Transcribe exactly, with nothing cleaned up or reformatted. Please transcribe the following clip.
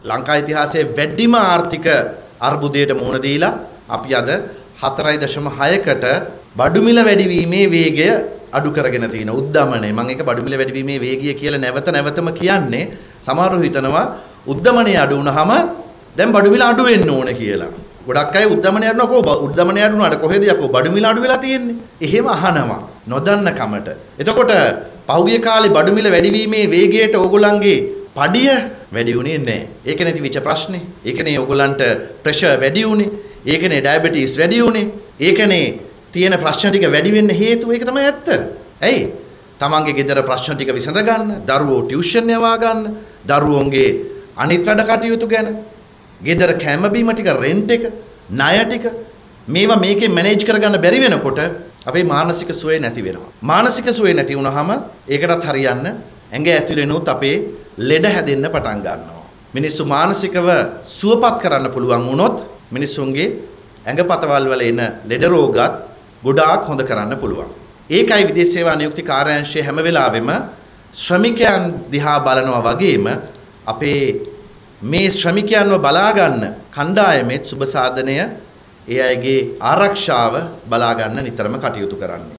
ලංකා ඉතිහාසයේ වැඩිම ආර්ථික අර්බුදයට මුහුණ දීලා අපි අද හතරයි දශම හයකට බඩු මිල වැඩිවීමේ වේගය අඩු කරගෙන තියෙන උද්දමනය. මම ඒක බඩු මිල වැඩිවීමේ වේගය කියලා නැවත නැවතම කියන්නේ. සමහරව හිතනවා උද්දමනය අඩු වුණාම දැන් බඩු මිල අඩු වෙන්න ඕන කියලා. ගොඩක් අය උද්දමනය අඩු නකෝ උද්දමනය අඩු වුණාට කොහෙද යකෝ බඩු මිල අඩු වෙලා තියෙන්නේ? එහෙම අහනවා නොදන්න කමට. එතකොට පහුගිය කාලේ බඩු මිල වැඩිවීමේ වේගයට ඕගොල්ලන්ගේ පඩිය වැඩි වුණේ නැහැ. ඒක නැති වෙච්ච ප්‍රශ්නේ. ඒකනේ ඕගොල්ලන්ට ප්‍රෙෂර් වැඩි වුණේ. ඒකනේ ඩයබටිස් වැඩි වුණේ. ඒකනේ තියෙන ප්‍රශ්න ටික වැඩි වෙන්න හේතුව. ඒක තමයි ඇත්ත. ඇයි? තමන්ගේ ගෙදර ප්‍රශ්න ටික විසඳ ගන්න, දරුවෝ ටියුෂන් යවා ගන්න, දරුවෝන්ගේ අනිත් වැඩ කටයුතු ගැන, ගෙදර කැම බීම ටික, රෙන්ට් එක, ණය ටික මේවා මේකෙන් මැනේජ් කරගන්න බැරි වෙනකොට අපේ මානසික සුවය නැති වෙනවා. මානසික සුවය නැති වුනහම ඒකටත් හරියන්න ඇඟ ඇතුලේනොත් අපේ ලෙඩ හැදෙන්න පටන් ගන්නවා. මිනිස්සු මානසිකව සුවපත් කරන්න පුළුවන් වුණොත් මිනිස්සුන්ගේ ඇඟපතවල් වල එන ලෙඩ රෝගත් ගොඩාක් හොඳ කරන්න පුළුවන්. ඒකයි විදේශ සේවා නියුක්ති කාර්යාංශයේ හැම වෙලාවෙම ශ්‍රමිකයන් දිහා බලනවා වගේම අපේ මේ ශ්‍රමිකයන්ව බලා ගන්න කණ්ඩායමේ සුබ සාධනය ඒ අයගේ ආරක්ෂාව බලා ගන්න නිතරම කටයුතු කරන්නේ.